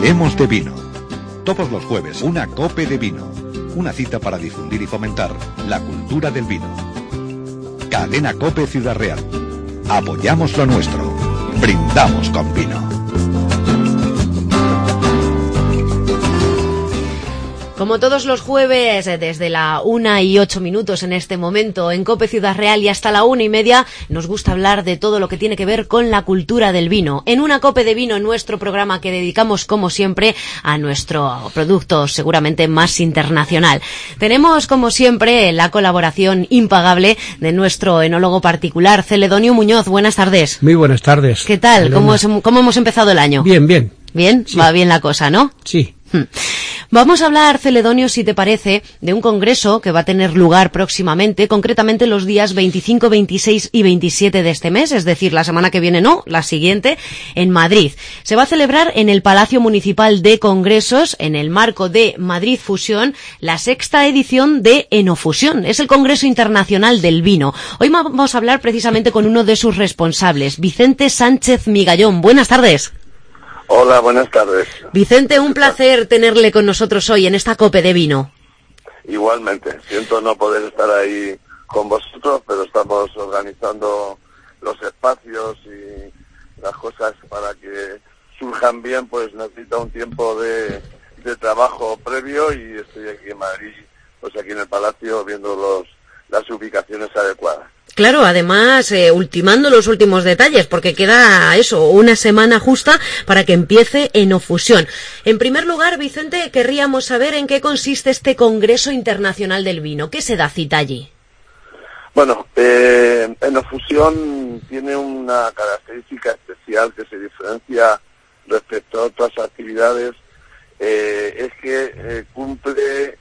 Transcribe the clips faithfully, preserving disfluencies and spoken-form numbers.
Hablemos de vino. Todos los jueves, una cope de vino. Una cita para difundir y fomentar la cultura del vino. Cadena COPE Ciudad Real. Apoyamos lo nuestro. Brindamos con vino. Como todos los jueves, desde la una y ocho minutos en este momento, en COPE Ciudad Real y hasta la una y media, nos gusta hablar de todo lo que tiene que ver con la cultura del vino. En una cope de vino, en nuestro programa que dedicamos, como siempre, a nuestro producto seguramente más internacional. Tenemos, como siempre, la colaboración impagable de nuestro enólogo particular, Celedonio Muñoz. Buenas tardes. Muy buenas tardes. ¿Qué tal? ¿Cómo, es, ¿Cómo hemos empezado el año? Bien, bien. ¿Bien? Sí. Va bien la cosa, ¿no? Sí. Vamos a hablar, Celedonio, si te parece, de un congreso que va a tener lugar próximamente, concretamente los días veinticinco, veintiséis y veintisiete de este mes, es decir, la semana que viene no, la siguiente, en Madrid. Se va a celebrar en el Palacio Municipal de Congresos, en el marco de Madrid Fusión, la sexta edición de Enofusión. Es el Congreso Internacional del Vino. Hoy vamos a hablar precisamente con uno de sus responsables, Vicente Sánchez Migallón. Buenas tardes. Hola, buenas tardes. Vicente, un placer tenerle con nosotros hoy en esta cope de vino. Igualmente, siento no poder estar ahí con vosotros, pero estamos organizando los espacios y las cosas para que surjan bien, pues necesita un tiempo de, de trabajo previo y estoy aquí en Madrid, pues aquí en el Palacio, viendo los, las ubicaciones adecuadas. Claro, además, eh, ultimando los últimos detalles, porque queda eso, una semana justa para que empiece Enofusión. En primer lugar, Vicente, querríamos saber en qué consiste este Congreso Internacional del Vino. ¿Qué se da cita allí? Bueno, eh, Enofusión tiene una característica especial que se diferencia respecto a otras actividades, eh, es que eh, cumple,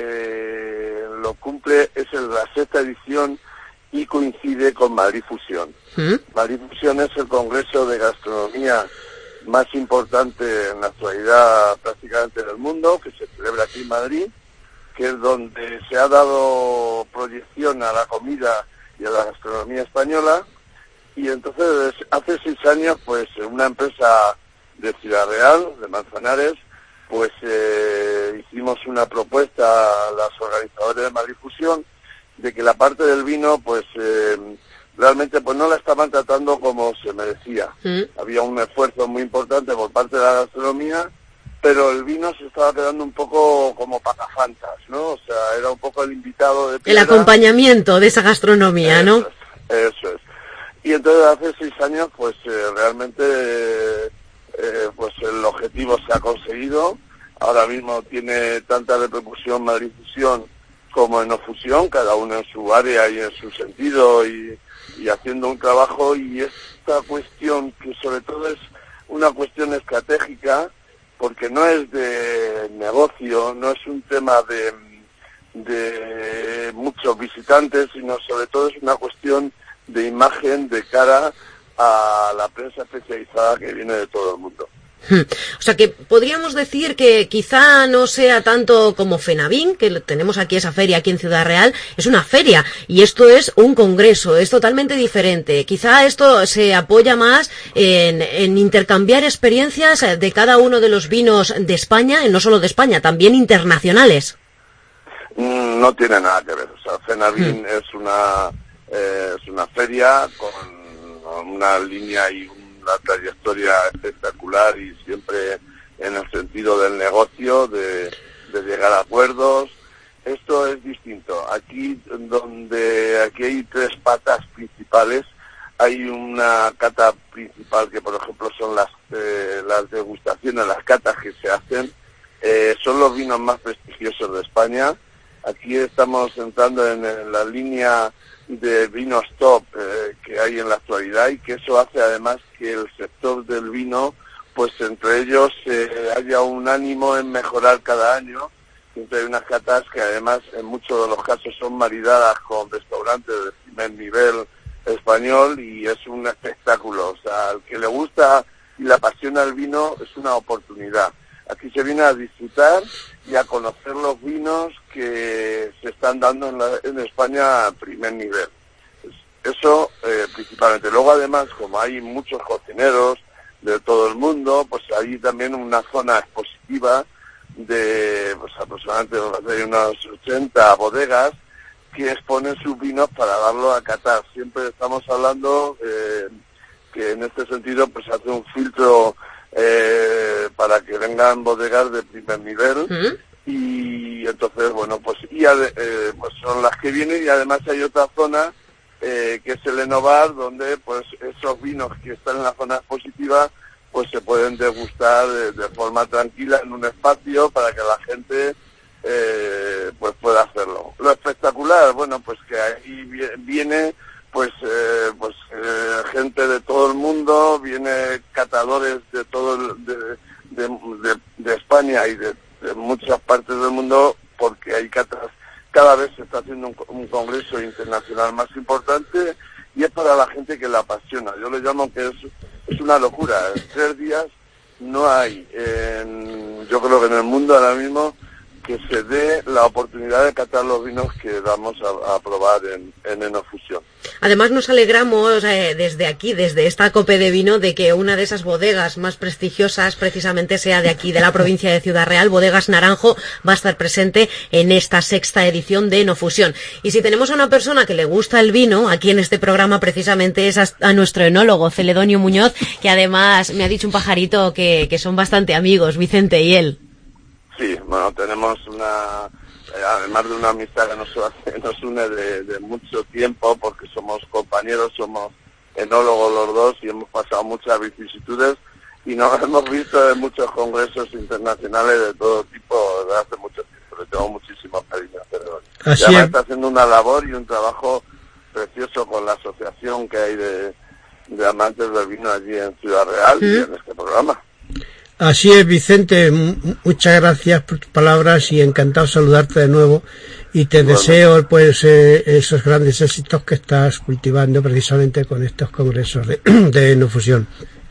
eh, lo cumple, es el, la sexta edición y coincide con Madrid Fusión. ¿Mm? Madrid Fusión es el congreso de gastronomía más importante en la actualidad prácticamente del mundo, que se celebra aquí en Madrid, que es donde se ha dado proyección a la comida y a la gastronomía española, y entonces hace seis años pues una empresa de Ciudad Real, de Manzanares, pues eh, hicimos una propuesta a los organizadores de Madrid Fusión de que la parte del vino, pues, eh, realmente, pues no la estaban tratando como se merecía. ¿Mm? Había un esfuerzo muy importante por parte de la gastronomía, pero el vino se estaba quedando un poco como pagafantas, ¿no? O sea, era un poco el invitado de piedra. El acompañamiento de esa gastronomía, ¿no? Eso es, eso es. Y entonces hace seis años, pues, eh, realmente, eh, pues el objetivo se ha conseguido. Ahora mismo tiene tanta repercusión Madrid Fusión como Enofusión, cada uno en su área y en su sentido y, y haciendo un trabajo, y esta cuestión que sobre todo es una cuestión estratégica, porque no es de negocio, no es un tema de, de muchos visitantes, sino sobre todo es una cuestión de imagen de cara a la prensa especializada que viene de todo el mundo. O sea que podríamos decir que quizá no sea tanto como FENAVIN, que tenemos aquí esa feria aquí en Ciudad Real, es una feria y esto es un congreso, es totalmente diferente. Quizá esto se apoya más en, en intercambiar experiencias de cada uno de los vinos de España, y no solo de España, también internacionales. No tiene nada que ver, o sea, FENAVIN hmm. es una eh, es una feria con una línea y un una trayectoria espectacular y siempre en el sentido del negocio, de, de llegar a acuerdos. Esto es distinto. Aquí donde aquí hay tres patas principales, hay una cata principal que, por ejemplo, son las eh, las degustaciones, las catas que se hacen, eh, son los vinos más prestigiosos de España. Aquí estamos entrando en, en la línea de vinos top eh, que hay en la actualidad, y que eso hace además que el sector del vino, pues entre ellos eh, haya un ánimo en mejorar cada año. Siempre hay unas catas que además en muchos de los casos son maridadas con restaurantes de primer nivel español, y es un espectáculo. O sea, al que le gusta y le apasiona el vino es una oportunidad. Aquí se viene a disfrutar y a conocer los vinos que se están dando en, la, en España a primer nivel. Eso eh, principalmente. Luego además, como hay muchos cocineros de todo el mundo, pues hay también una zona expositiva de pues aproximadamente hay unas ochenta bodegas que exponen sus vinos para darlo a catar. Siempre estamos hablando eh, que en este sentido pues hace un filtro eh, para que vengan bodegas de primer nivel. ¿Mm? Y entonces, bueno, pues, y, eh, pues son las que vienen, y además hay otra zona eh, que es el Enobar, donde pues esos vinos que están en la zona expositiva pues se pueden degustar de, de forma tranquila en un espacio para que la gente eh, pues pueda hacerlo. Lo espectacular, bueno, pues que ahí viene pues eh, pues eh, gente de todo el mundo, viene catadores de todo el, de, de, de, de España y de, de muchas partes del mundo, porque hay catas, cada vez se está haciendo un, un congreso internacional más importante, y es para la gente que la apasiona. Yo le llamo que es, es una locura. En tres días no hay, en, yo creo que en el mundo ahora mismo, que se dé la oportunidad de catar los vinos que vamos a, a probar en, en Enofusión. Además nos alegramos eh, desde aquí, desde esta Cope de Vino, de que una de esas bodegas más prestigiosas precisamente sea de aquí, de la provincia de Ciudad Real. Bodegas Naranjo va a estar presente en esta sexta edición de Enofusión. Y si tenemos a una persona que le gusta el vino, aquí en este programa precisamente es a, a nuestro enólogo, Celedonio Muñoz, que además me ha dicho un pajarito que, que son bastante amigos, Vicente y él. Sí, bueno, tenemos una, eh, además de una amistad que nos, nos une de, de mucho tiempo, porque somos compañeros, somos enólogos los dos y hemos pasado muchas vicisitudes y nos hemos visto en muchos congresos internacionales de todo tipo desde hace mucho tiempo. Le tengo muchísimo cariño a Celedonio. Y además está haciendo una labor y un trabajo precioso con la asociación que hay de, de amantes del vino allí en Ciudad Real, ¿sí?, y en este programa. Así es, Vicente, muchas gracias por tus palabras y encantado de saludarte de nuevo, y te bueno. deseo pues eh, esos grandes éxitos que estás cultivando precisamente con estos congresos de, de Enofusión.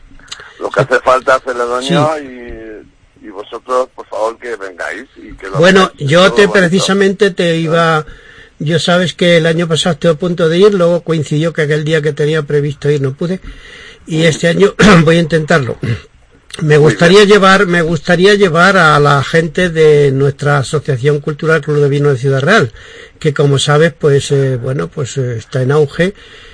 Lo que hace falta, Celedonio, sí. y, y vosotros, por favor, que vengáis. Y que lo bueno, veáis, yo te precisamente te iba... Yo sabes que el año pasado estuve a punto de ir, luego coincidió que aquel día que tenía previsto ir no pude, y este año voy a intentarlo. Me gustaría llevar, me gustaría llevar a la gente de nuestra Asociación Cultural Club de Vino de Ciudad Real, que como sabes, pues, eh, bueno, pues eh, está en auge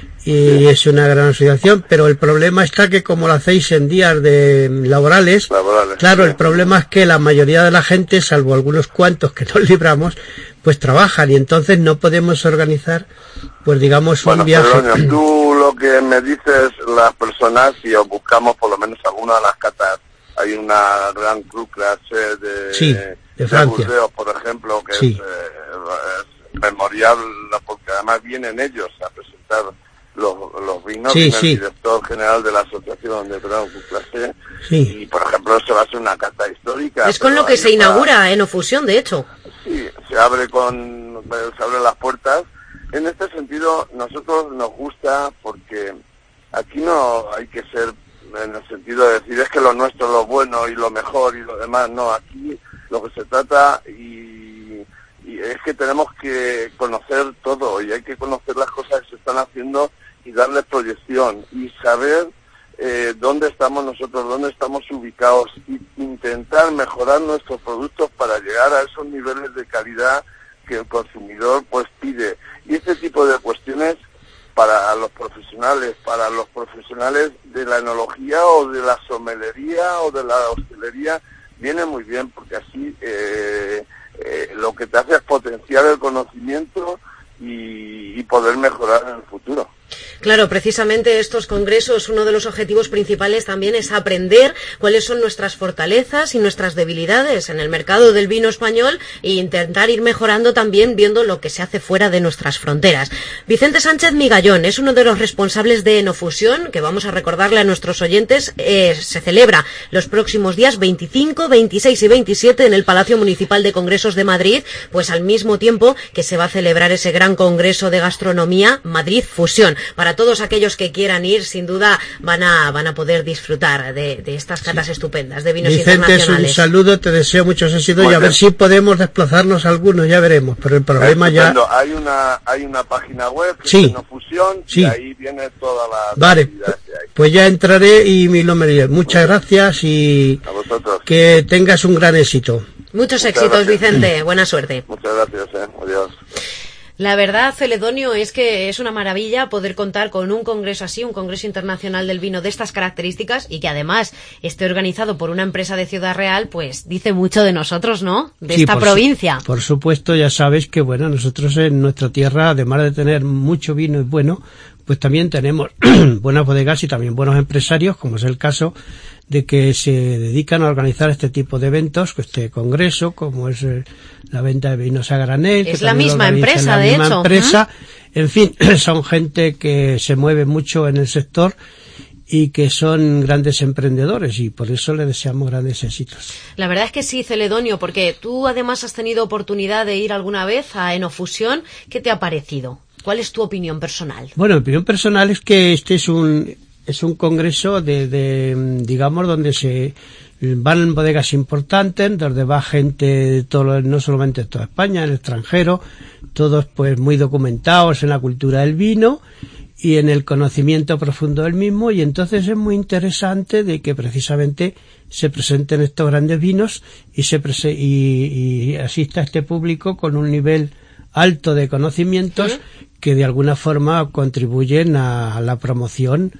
y sí. es una gran asociación, pero el problema está que como lo hacéis en días de laborales, laborales claro, sí. el problema es que la mayoría de la gente, salvo algunos cuantos que nos libramos, pues trabajan, y entonces no podemos organizar, pues digamos, bueno, un viaje. Pero, tú lo que me dices, las personas, si os buscamos por lo menos alguna de las catas, hay una gran cruz clase de, sí, de, de Burdeos, por ejemplo, que sí. es, eh, es memorial, porque además vienen ellos a presentar los, los vinos, sí, viene sí. el director general de la asociación de Gran Cruz clase, sí. y por ejemplo se va a hacer una cata histórica. Es con lo que se para... inaugura Enofusión, de hecho. Sí, se abre con, se abren las puertas. En este sentido, nosotros nos gusta porque aquí no hay que ser en el sentido de decir es que lo nuestro es lo bueno y lo mejor y lo demás. No, aquí lo que se trata y, y es que tenemos que conocer todo, y hay que conocer las cosas que se están haciendo y darles proyección y saber eh, dónde estamos nosotros, dónde estamos ubicados, y intentar mejorar nuestros productos para llegar a esos niveles de calidad que el consumidor pues pide. Y este tipo de cuestiones para los profesionales, para los profesionales de la enología o de la somelería o de la hostelería, viene muy bien, porque así eh, eh, lo que te hace es potenciar el conocimiento y, y poder mejorar en el futuro. Claro, precisamente estos congresos, uno de los objetivos principales también es aprender cuáles son nuestras fortalezas y nuestras debilidades en el mercado del vino español, e intentar ir mejorando también viendo lo que se hace fuera de nuestras fronteras. Vicente Sánchez Migallón es uno de los responsables de Enofusión, que vamos a recordarle a nuestros oyentes, eh, se celebra los próximos días veinticinco, veintiséis y veintisiete en el Palacio Municipal de Congresos de Madrid, pues al mismo tiempo que se va a celebrar ese gran congreso de gastronomía Madrid Fusión. Para todos aquellos que quieran ir, sin duda van a van a poder disfrutar de, de estas catas sí. estupendas de vinos Vicente, internacionales. Un saludo, te deseo muchos éxitos y a ver si podemos desplazarnos algunos, ya veremos, pero el problema ya... Hay una hay una página web que sí. es Enofusión, sí. y ahí viene toda la... Vale, pues ya entraré y me lo mediré. Muchas gracias y A vosotros. que tengas un gran éxito. Muchos Muchas éxitos, gracias. Vicente. Buena suerte. Muchas gracias, eh. Adiós. La verdad, Celedonio, es que es una maravilla poder contar con un congreso así, un congreso internacional del vino de estas características y que además esté organizado por una empresa de Ciudad Real, pues dice mucho de nosotros, ¿no? De Sí, esta por provincia. Su, por supuesto, ya sabes que, bueno, nosotros en nuestra tierra, además de tener mucho vino y bueno, pues también tenemos buenas bodegas y también buenos empresarios, como es el caso de que se dedican a organizar este tipo de eventos, este congreso, como es eh, la venta de vinos a granel. Es que la también misma organiza empresa, la de misma hecho. empresa. En fin, son gente que se mueve mucho en el sector y que son grandes emprendedores y por eso le deseamos grandes éxitos. La verdad es que sí, Celedonio, porque tú además has tenido oportunidad de ir alguna vez a Enofusión. ¿Qué te ha parecido? ¿Cuál es tu opinión personal? Bueno, mi opinión personal es que este es un es un congreso de, de digamos, donde se van bodegas importantes, donde va gente de todo, no solamente de toda España, el extranjero, todos pues muy documentados en la cultura del vino y en el conocimiento profundo del mismo, y entonces es muy interesante de que precisamente se presenten estos grandes vinos y se prese- y, y asista este público con un nivel alto de conocimientos ¿Sí? que de alguna forma contribuyen a la promoción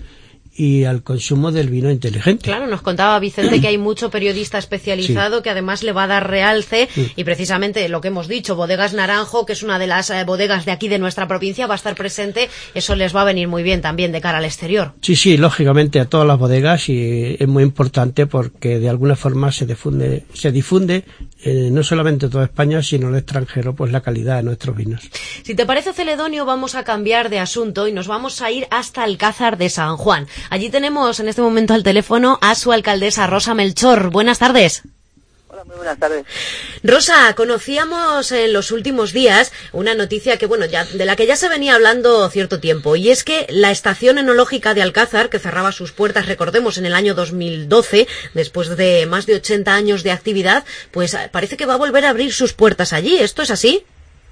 y al consumo del vino inteligente. Claro, nos contaba Vicente que hay mucho periodista especializado sí. que además le va a dar realce sí. y precisamente lo que hemos dicho, Bodegas Naranjo, que es una de las eh, bodegas de aquí de nuestra provincia, va a estar presente, eso les va a venir muy bien también de cara al exterior. Sí, sí, lógicamente a todas las bodegas y es muy importante porque de alguna forma se difunde, se difunde eh, no solamente toda España, sino el extranjero, pues la calidad de nuestros vinos. Si te parece, Celedonio, vamos a cambiar de asunto y nos vamos a ir hasta Alcázar de San Juan. Allí tenemos en este momento al teléfono a su alcaldesa, Rosa Melchor. Buenas tardes. Hola, muy buenas tardes. Rosa, conocíamos en los últimos días una noticia que, bueno, ya de la que ya se venía hablando cierto tiempo, y es que la estación enológica de Alcázar, que cerraba sus puertas, recordemos, en el año dos mil doce, después de más de ochenta años de actividad, pues parece que va a volver a abrir sus puertas allí. ¿Esto es así?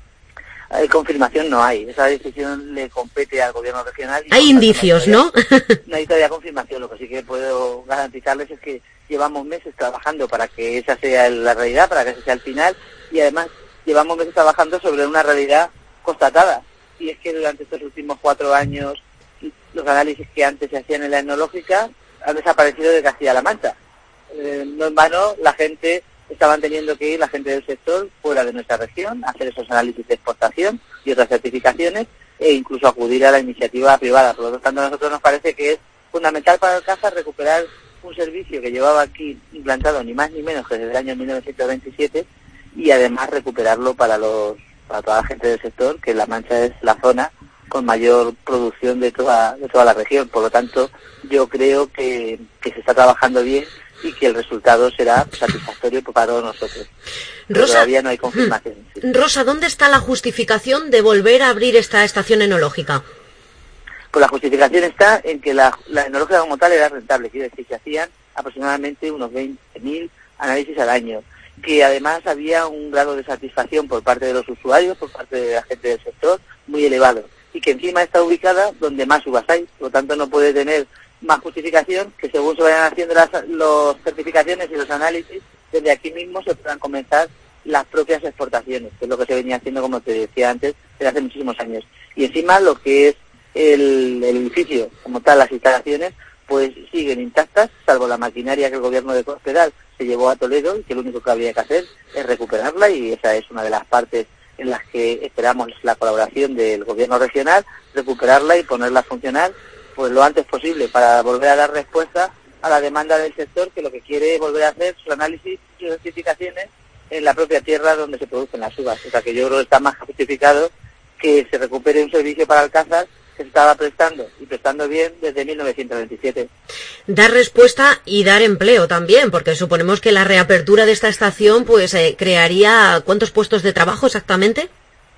Hay confirmación, no hay. Esa decisión le compete al gobierno regional. Y hay no, indicios, no hay, todavía, ¿no? No hay todavía confirmación. Lo que sí que puedo garantizarles es que llevamos meses trabajando para que esa sea la realidad, para que ese sea el final, y además llevamos meses trabajando sobre una realidad constatada. Y es que durante estos últimos cuatro años los análisis que antes se hacían en la etnológica han desaparecido de Castilla-La Mancha. Eh, no en vano la gente... estaban teniendo que ir la gente del sector fuera de nuestra región a hacer esos análisis de exportación y otras certificaciones e incluso acudir a la iniciativa privada. Por lo tanto, a nosotros nos parece que es fundamental para Alcázar recuperar un servicio que llevaba aquí implantado ni más ni menos que desde el año mil novecientos veintisiete y además recuperarlo para los para toda la gente del sector, que La Mancha es la zona con mayor producción de toda de toda la región. Por lo tanto, yo creo que, que se está trabajando bien y que el resultado será satisfactorio para todos nosotros. Pero Rosa, todavía no hay confirmación. Sí. Rosa, ¿dónde está la justificación de volver a abrir esta estación enológica? Pues la justificación está en que la, la enológica como tal era rentable, quiere decir que se hacían aproximadamente unos veinte mil análisis al año, que además había un grado de satisfacción por parte de los usuarios, por parte de la gente del sector, muy elevado, y que encima está ubicada donde más uvas hay, por lo tanto no puede tener más justificación que según se vayan haciendo las los certificaciones y los análisis, desde aquí mismo se puedan comenzar las propias exportaciones, que es lo que se venía haciendo, como te decía antes, desde hace muchísimos años. Y encima lo que es el, el edificio, como tal, las instalaciones, pues siguen intactas, salvo la maquinaria que el gobierno de Cospedal se llevó a Toledo y que lo único que había que hacer es recuperarla, y esa es una de las partes en las que esperamos la colaboración del gobierno regional, recuperarla y ponerla a funcionar pues lo antes posible para volver a dar respuesta a la demanda del sector, que lo que quiere es volver a hacer sus análisis y sus certificaciones en la propia tierra donde se producen las uvas. O sea que yo creo que está más justificado que se recupere un servicio para Alcázar que se estaba prestando y prestando bien desde mil novecientos veintisiete. Dar respuesta y dar empleo también, porque suponemos que la reapertura de esta estación pues eh, crearía ¿cuántos puestos de trabajo exactamente?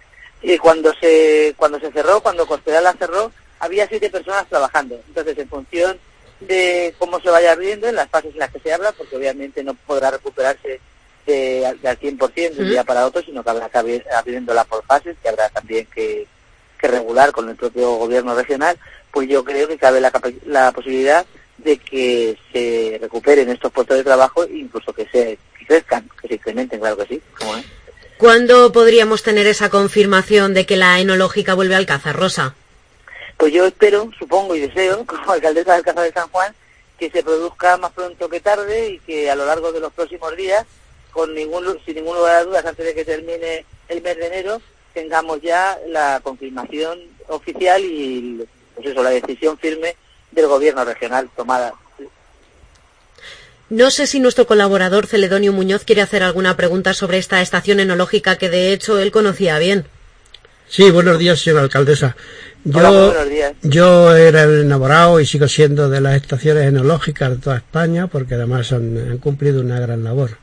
Y cuando se cuando se cerró, cuando Cospedal la cerró, había siete personas trabajando. Entonces, en función de cómo se vaya abriendo, en las fases en las que se abra, porque obviamente no podrá recuperarse de, de al cien por ciento de un día para otro, sino que habrá que abrir, abriéndola por fases, que habrá también que, que regular con el propio gobierno regional, pues yo creo que cabe la, la posibilidad de que se recuperen estos puestos de trabajo e incluso que se que crezcan, que se incrementen, claro que sí. ¿Cómo es? ¿Cuándo podríamos tener esa confirmación de que la enológica vuelve a Alcázar, Rosa? Pues yo espero, supongo y deseo, como alcaldesa de Alcázar de San Juan, que se produzca más pronto que tarde y que a lo largo de los próximos días, con ningún, sin ningún lugar a dudas, antes de que termine el mes de enero, tengamos ya la confirmación oficial y pues eso, la decisión firme del gobierno regional tomada. No sé si nuestro colaborador Celedonio Muñoz quiere hacer alguna pregunta sobre esta estación enológica que de hecho él conocía bien. Sí, buenos días, señora alcaldesa. Yo, Hola, buenos días. Yo era el enamorado y sigo siendo de las estaciones enológicas de toda España, porque además han, han cumplido una gran labor.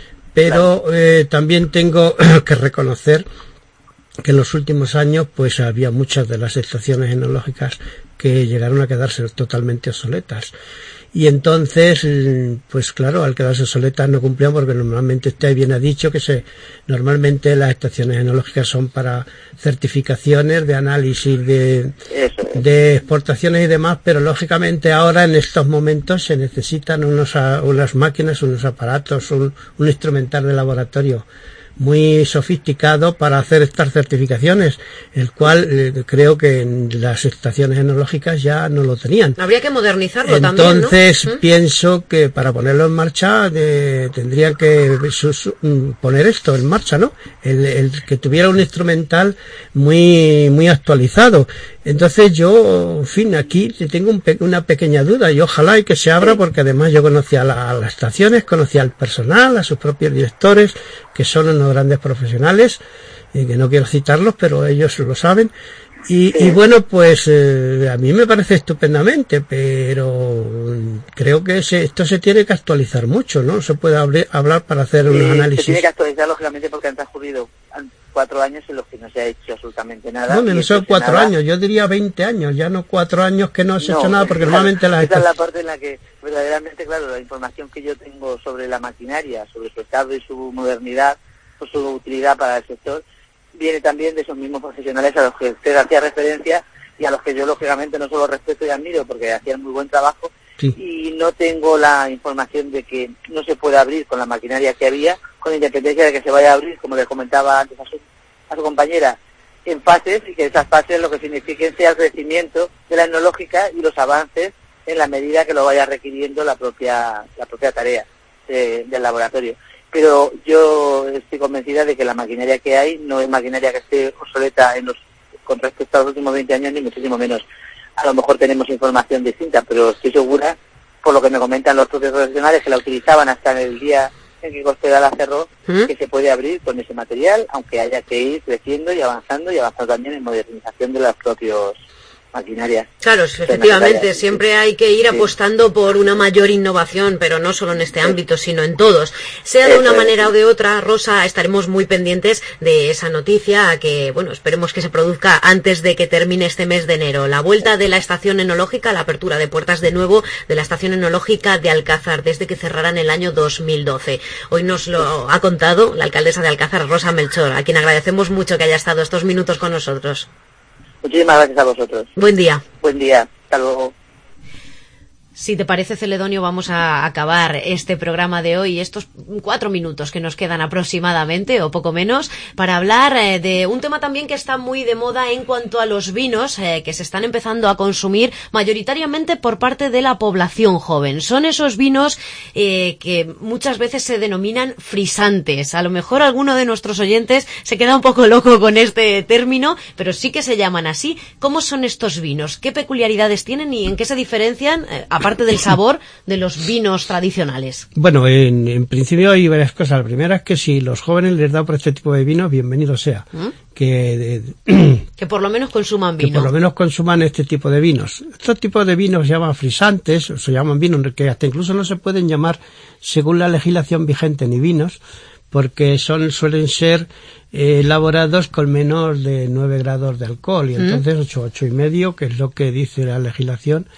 Pero claro. eh, también tengo que reconocer que en los últimos años pues había muchas de las estaciones enológicas que llegaron a quedarse totalmente obsoletas. Y entonces, pues claro, al quedarse obsoletas no cumplían, porque normalmente usted bien ha dicho que se normalmente las estaciones enológicas son para certificaciones de análisis de, de exportaciones y demás, pero lógicamente ahora en estos momentos se necesitan unos, unas máquinas, unos aparatos, un, un instrumental de laboratorio muy sofisticado para hacer estas certificaciones, el cual eh, creo que en las estaciones enológicas ya no lo tenían. Habría que modernizarlo Entonces, también, ¿no? Entonces ¿Mm? pienso que para ponerlo en marcha de, tendrían que su, su, poner esto en marcha, ¿no? El, el que tuviera un instrumental muy muy actualizado. Entonces yo, en fin, aquí tengo un pe una pequeña duda y ojalá y que se abra, porque además yo conocía a, la, a las estaciones, conocía al personal, a sus propios directores, que son unos grandes profesionales, y que no quiero citarlos, pero ellos lo saben. Y, y bueno, pues eh, a mí me parece estupendamente, pero creo que se, esto se tiene que actualizar mucho, ¿no? Se puede abrir, hablar para hacer unos eh, análisis. Se tiene que actualizar, lógicamente, porque han transcurrido cuatro años en los que no se ha hecho absolutamente nada. Bueno, no son cuatro nada. años, yo diría veinte años, ya no cuatro años que no se ha no, hecho nada, porque claro, normalmente las... Esa es la parte en la que verdaderamente, claro, la información que yo tengo sobre la maquinaria, sobre su estado y su modernidad, o su utilidad para el sector, viene también de esos mismos profesionales a los que usted hacía referencia y a los que yo lógicamente no solo respeto y admiro porque hacían muy buen trabajo, sí. Y no tengo la información de que no se puede abrir con la maquinaria que había, con independencia de que se vaya a abrir, como le comentaba antes a su, a su compañera, en fases, y que esas fases lo que signifiquen sea el crecimiento de la enológica y los avances en la medida que lo vaya requiriendo la propia la propia tarea de, del laboratorio. Pero yo estoy convencida de que la maquinaria que hay no es maquinaria que esté obsoleta en los, con respecto a los últimos veinte años, ni muchísimo menos. A lo mejor tenemos información distinta, pero estoy segura, por lo que me comentan los propios profesionales que la utilizaban hasta en el día en que Cospedal la cerró, ¿Mm? que se puede abrir con ese material, aunque haya que ir creciendo y avanzando y avanzando también en modernización de los propios maquinarias. Claro, efectivamente, siempre hay que ir apostando por una mayor innovación, pero no solo en este ámbito, sino en todos. Sea de una manera o de otra, Rosa, estaremos muy pendientes de esa noticia, que, bueno, esperemos que se produzca antes de que termine este mes de enero. La vuelta de la estación enológica, la apertura de puertas de nuevo de la estación enológica de Alcázar, desde que cerrará en el año dos mil doce. Hoy nos lo ha contado la alcaldesa de Alcázar, Rosa Melchor, a quien agradecemos mucho que haya estado estos minutos con nosotros. Muchísimas gracias a vosotros. Buen día. Buen día. Hasta luego. Si te parece, Celedonio, vamos a acabar este programa de hoy, estos cuatro minutos que nos quedan aproximadamente, o poco menos, para hablar eh, de un tema también que está muy de moda en cuanto a los vinos, eh, que se están empezando a consumir mayoritariamente por parte de la población joven. Son esos vinos eh, que muchas veces se denominan frisantes. A lo mejor alguno de nuestros oyentes se queda un poco loco con este término, pero sí que se llaman así. ¿Cómo son estos vinos? ¿Qué peculiaridades tienen y en qué se diferencian, eh, aparte del sabor, de los vinos tradicionales? Bueno, en, en principio hay varias cosas. La primera es que si los jóvenes les da por este tipo de vinos, bienvenido sea. ¿Mm? Que, de, que por lo menos consuman vino. Que por lo menos consuman este tipo de vinos. Estos tipos de vinos se llaman frisantes, o se llaman vinos que hasta incluso no se pueden llamar, según la legislación vigente, ni vinos, porque son suelen ser eh, elaborados con menos de nueve grados de alcohol, y entonces ¿Mm? ocho, ocho y medio, que es lo que dice la legislación,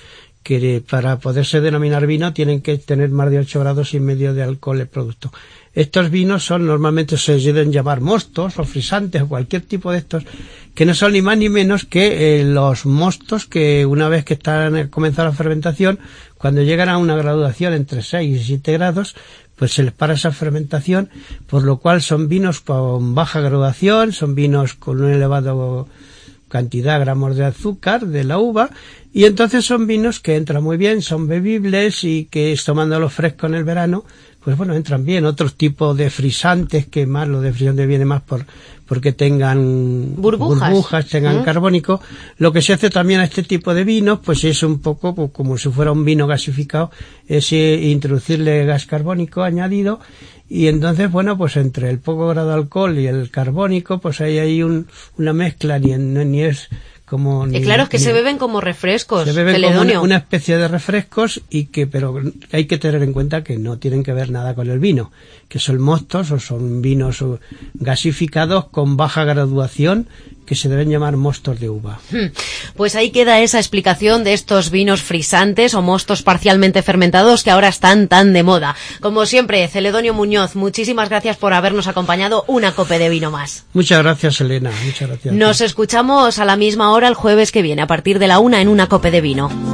que para poderse denominar vino tienen que tener más de ocho grados y medio de alcohol el producto. Estos vinos son, normalmente se deben llamar mostos o frisantes o cualquier tipo de estos, que no son ni más ni menos que eh, los mostos que una vez que están comenzada la fermentación, cuando llegan a una graduación entre seis y siete grados, pues se les para esa fermentación, por lo cual son vinos con baja graduación, son vinos con un elevado cantidad de gramos de azúcar de la uva, y entonces son vinos que entran muy bien, son bebibles y que tomándolos frescos en el verano, pues bueno, entran bien. Otros tipos de frisantes, que más, lo de frisante viene más por porque tengan burbujas, burbujas tengan ¿Mm? carbónico. Lo que se hace también a este tipo de vinos, pues es un poco pues, como si fuera un vino gasificado, es eh, introducirle gas carbónico añadido, y entonces, bueno, pues entre el poco grado de alcohol y el carbónico, pues hay ahí un, una mezcla, ni, ni es como... Ni, y claro, es que ni, se beben como refrescos, se beben Celedonio. como una, una especie de refrescos, y que, pero hay que tener en cuenta que no tienen que ver nada con el vino, que son mostos o son vinos gasificados con baja graduación, que se deben llamar mostos de uva. Pues ahí queda esa explicación de estos vinos frisantes o mostos parcialmente fermentados que ahora están tan de moda. Como siempre, Celedonio Muñoz, muchísimas gracias por habernos acompañado una cope de vino más. Muchas gracias, Elena. Muchas gracias. Nos escuchamos a la misma hora el jueves que viene, a partir de la una en una cope de vino.